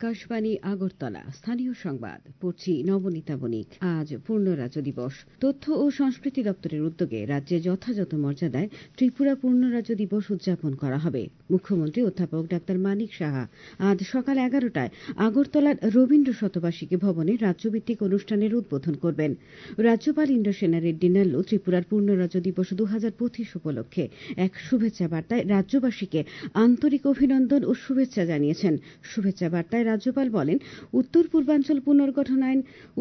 আকাশবাণী আগরতলা স্থানীয় সংবাদ পড়ছি নবনীতা বণিক। আজ পূর্ণ রাজ্য দিবস। তথ্য ও সংস্কৃতি দপ্তরের উদ্যোগে রাজ্যে যথাযথ মর্যাদায় ত্রিপুরা পূর্ণ রাজ্য দিবস উদযাপন করা হবে। মুখ্যমন্ত্রী অধ্যাপক ডাক্তার মানিক সাহা আজ সকাল 11টায় আগরতলার রবীন্দ্র শতবার্ষিকী ভবনে রাজ্যভিত্তিক অনুষ্ঠানের উদ্বোধন করবেন। রাজ্যপাল ইন্দ্রসেনা রেড্ডি নাল্লু ত্রিপুরার পূর্ণ রাজ্য দিবস 2025 উপলক্ষে এক শুভেচ্ছা বার্তায় রাজ্যবাসীকে আন্তরিক অভিনন্দন ও শুভেচ্ছা জানিয়েছেন। শুভেচ্ছা বার্তায় রাজ্যপাল বলেন, উত্তর পূর্বাঞ্চল পুনর্গঠন আইন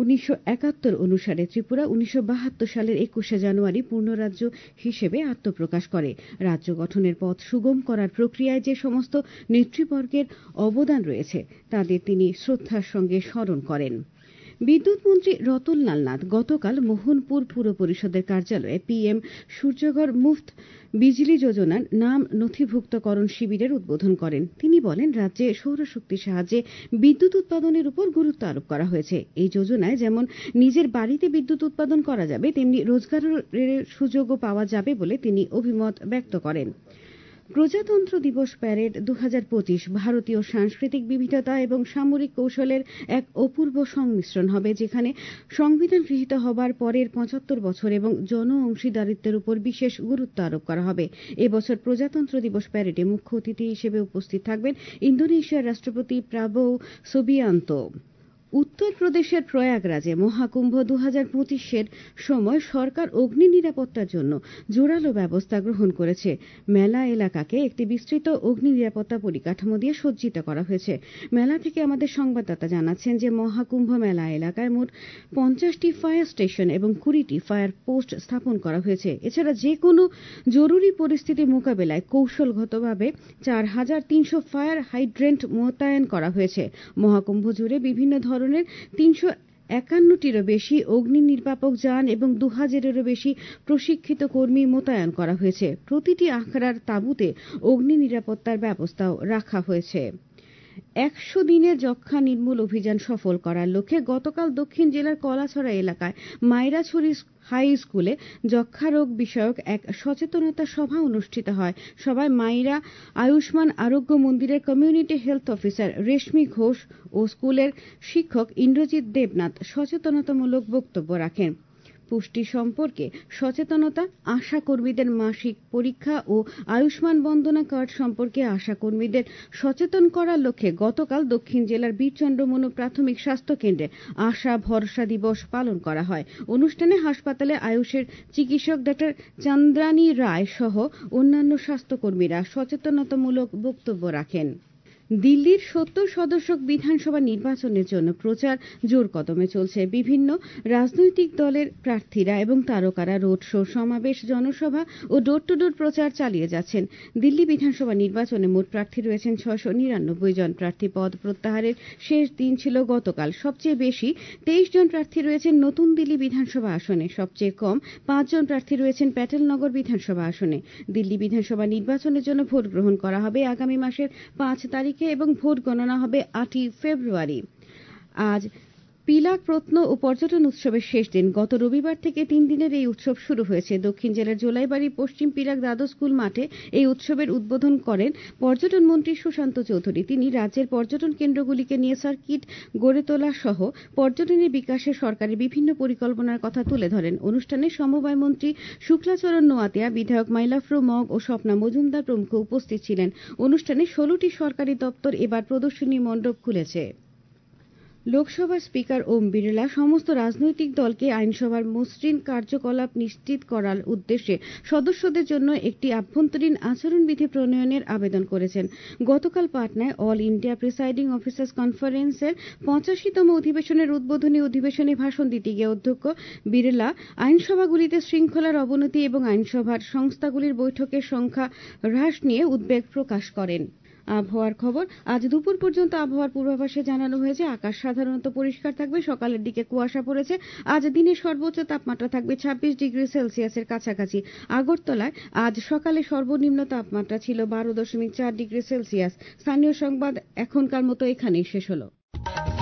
1971 অনুসারে ত্রিপুরা 1972 সালের 21শে জানুয়ারি পূর্ণ রাজ্য হিসেবে আত্মপ্রকাশ করে। রাজ্য গঠনের পথ সুগম করার প্রক্রিয়ায় যে সমস্ত নেতৃবর্গের অবদান রয়েছে তাদের তিনি শ্রদ্ধার সঙ্গে স্মরণ করেন। বিদ্যুৎ মন্ত্রী রতনলাল নাথ গতকাল মোহনপুর পুর পরিষদের কার্যালয়ে পিএম সূর্যঘর মুফত বিজলি যোজনার নাম নথিভুক্তকরণ শিবিরের উদ্বোধন করেন। তিনি বলেন, রাজ্যে সৌরশক্তির সাহায্যে বিদ্যুৎ উৎপাদনের উপর গুরুত্ব আরোপ করা হয়েছে। এই যোজনায় যেমন নিজের বাড়িতে বিদ্যুৎ উৎপাদন করা যাবে, তেমনি রোজগারের সুযোগও পাওয়া যাবে বলে তিনি অভিমত ব্যক্ত করেন। প্রজাতন্ত্র দিবস প্যারেড 2025 ভারতীয় সাংস্কৃতিক বিবিধতা এবং সামরিক কৌশলের এক অপূর্ব সংমিশ্রণ হবে, যেখানে সংবিধান গৃহীত হবার পরের 75 বছর এবং জন অংশীদারিত্বের উপর বিশেষ গুরুত্ব আরোপ করা হবে। এবছর প্রজাতন্ত্র দিবস প্যারেডে মুখ্য অতিথি হিসেবে উপস্থিত থাকবেন ইন্দোনেশিয়ার রাষ্ট্রপতি প্রাবোও সুবিয়ান্তো। উত্তরপ্রদেশের প্রয়াগরাজে মহাকুম্ভ 2025-এর সময় সরকার অগ্নি নিরাপত্তার জন্য জোরালো ব্যবস্থা গ্রহণ করেছে। মেলা এলাকাকে একটি বিস্তৃত অগ্নি নিরাপত্তা পরিকাঠামো দিয়ে সজ্জিত করা হয়েছে। মেলা থেকে আমাদের সংবাদদাতা জানাচ্ছেন যে মহাকুম্ভ মেলা এলাকায় মোট 50টি ফায়ার স্টেশন এবং 20টি ফায়ার পোস্ট স্থাপন করা হয়েছে। এছাড়া যে কোনো জরুরি পরিস্থিতি মোকাবেলায় কৌশলগতভাবে 4300 ফায়ার হাইড্রেন্ট মোতায়েন করা হয়েছে। মহাকুম্ভ জুড়ে বিভিন্ন ধরনের 351টিরও বেশি অগ্নি নির্বাপক যান এবং 2000-এরও বেশি প্রশিক্ষিত কর্মী মোতায়েন করা হয়েছে। প্রতিটি আখড়ার তাঁবুতে অগ্নি নিরাপত্তার ব্যবস্থাও রাখা হয়েছে। 100 দিনের যক্ষ্মা নির্মূল অভিযান সফল করার লক্ষ্যে গতকাল দক্ষিণ জেলার কলাছড়া এলাকায় মাইরাছড়ি হাই স্কুলে যক্ষ্মা রোগ বিষয়ক এক সচেতনতা সভা অনুষ্ঠিত হয়। সভায় মাইরা আয়ুষ্মান আরোগ্য মন্দিরের community health officer Reshmi Ghosh ও স্কুলের শিক্ষক ইন্দ্রজিৎ দেবনাথ সচেতনতামূলক বক্তব্য রাখেন। পুষ্টি সম্পর্কে সচেতনতা, আশা কর্মীদের মাসিক পরীক্ষা ও আয়ুষ্মান বন্দনা কার্ড সম্পর্কে আশা কর্মীদের সচেতন করার লক্ষ্যে গতকাল দক্ষিণ জেলার বীরচন্দ্রমনু প্রাথমিক স্বাস্থ্য কেন্দ্রে আশা ভরসা দিবস পালন করা হয়। অনুষ্ঠানে হাসপাতালে আয়ুষের চিকিৎসক ডক্টর চন্দ্রানী রায় সহ অন্যান্য স্বাস্থ্যকর্মীরা সচেতনতামূলক বক্তব্য রাখেন। দিল্লির 70 সদস্য বিধানসভা নির্বাচনের জন্য প্রচার জোর কদমে চলছে। বিভিন্ন রাজনৈতিক দলের প্রার্থীরা এবং তারকারা রোড শো, সমাবেশ, জনসভা ও ডোর টু ডোর প্রচার চালিয়ে যাচ্ছেন। দিল্লি বিধানসভা নির্বাচনে মোট প্রার্থী রয়েছেন 699 জন। প্রার্থী পদ প্রত্যাহারের শেষ দিন ছিল গতকাল। সবচেয়ে বেশি 23 জন প্রার্থী রয়েছেন নতুন দিল্লি বিধানসভা আসনে। সবচেয়ে কম 5 জন প্রার্থী রয়েছেন প্যাটেলনগর বিধানসভা আসনে। দিল্লি বিধানসভা নির্বাচনের জন্য ভোট গ্রহণ করা হবে আগামী মাসের 5 তারিখে এবং ভোট গণনা হবে 8ই ফেব্রুয়ারি। আজ পিলাক প্রত্ন ও পর্যটন উৎসবের শেষ দিন। গত রবিবার থেকে 3 দিনের এই উৎসব শুরু হয়েছে। দক্ষিণ জেলার জোলাইবাড়ি পশ্চিম পিলাক দ্বাদশ স্কুল মাঠে এই উৎসবের উদ্বোধন করেন পর্যটন মন্ত্রী সুশান্ত চৌধুরী। তিনি রাজ্যের পর্যটন কেন্দ্রগুলিকে নিয়ে সার্কিট গড়ে তোলা সহ পর্যটনের বিকাশে সরকারের বিভিন্ন পরিকল্পনার কথা তুলে ধরেন। অনুষ্ঠানে সমবায় মন্ত্রী শুক্লাচরণ নোয়াতিয়া, বিধায়ক মাইলাফ্রু মগ ও স্বপ্না মজুমদার প্রমুখ উপস্থিত ছিলেন। অনুষ্ঠানে 16টি সরকারি দপ্তর এবার প্রদর্শনী মণ্ডপ খুলেছে। লোকসভার স্পিকার ওম বিড়লা সমস্ত রাজনৈতিক দলকে আইনসভার মসৃণ কার্যকলাপ নিশ্চিত করার উদ্দেশ্যে সদস্যদের জন্য একটি আভ্যন্তরীণ আচরণবিধি প্রণয়নের আবেদন করেছেন। গতকাল পাটনায় অল ইন্ডিয়া প্রিসাইডিং অফিসার্স কনফারেন্সের 85তম অধিবেশনের উদ্বোধনী অধিবেশনে ভাষণ দিতে গিয়ে অধ্যক্ষ বিড়লা আইনসভাগুলিতে শৃঙ্খলার অবনতি এবং আইনসভার সংস্থাগুলির বৈঠকের সংখ্যা হ্রাস নিয়ে উদ্বেগ প্রকাশ করেন। আবহাওয়ার খবর। আজ দুপুর পর্যন্ত আবহাওয়ার পূর্বাভাসে জানানো হয়েছে আকাশ সাধারণত পরিষ্কার থাকবে। সকালের দিকে কুয়াশা পড়েছে। আজ দিনের সর্বোচ্চ তাপমাত্রা থাকবে 26 ডিগ্রি সেলসিয়াসের কাছাকাছি। আগরতলায় আজ সকালে সর্বনিম্ন তাপমাত্রা ছিল 12.4 ডিগ্রি সেলসিয়াস। স্থানীয় সংবাদ এখনকার মতো এখানেই শেষ হলো।